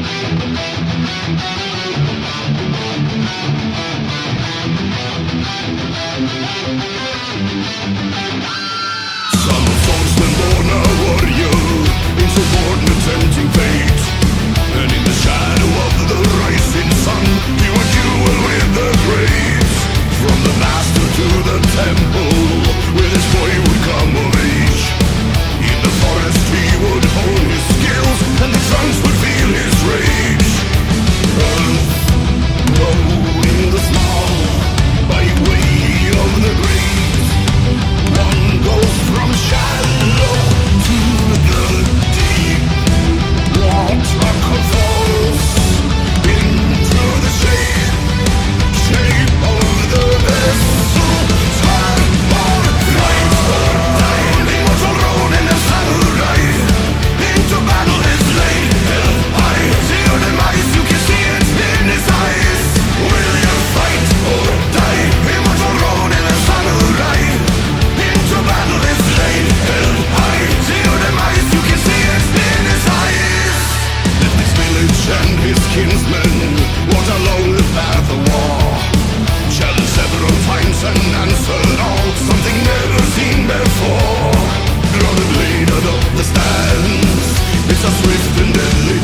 Some swordsman born a warrior, insubordinate tempting fate. And in the shadow of the rising sun, he would duel with the great. From the master to the temple, with his boy would come of age. In the forest he would hone his skills, and the trunks would feel his rage. Earth, growing the small, by way of the great. One goes from shallow to the deep. Water falls into the shape of the vessel. Time or life or die, the immortal Ronin and samurai. Into battle is laid hell high. See your demise, you can see it in his eyes. Will you fight or die? Immortal Ronin and samurai. Into battle is laid hell high. See your demise, you can see it in his eyes. Let this village and his kinsmen walked along the path of war. Challenged several times and answered all, something never seen before. Draw the blade out of the stands, it's a swift and deadly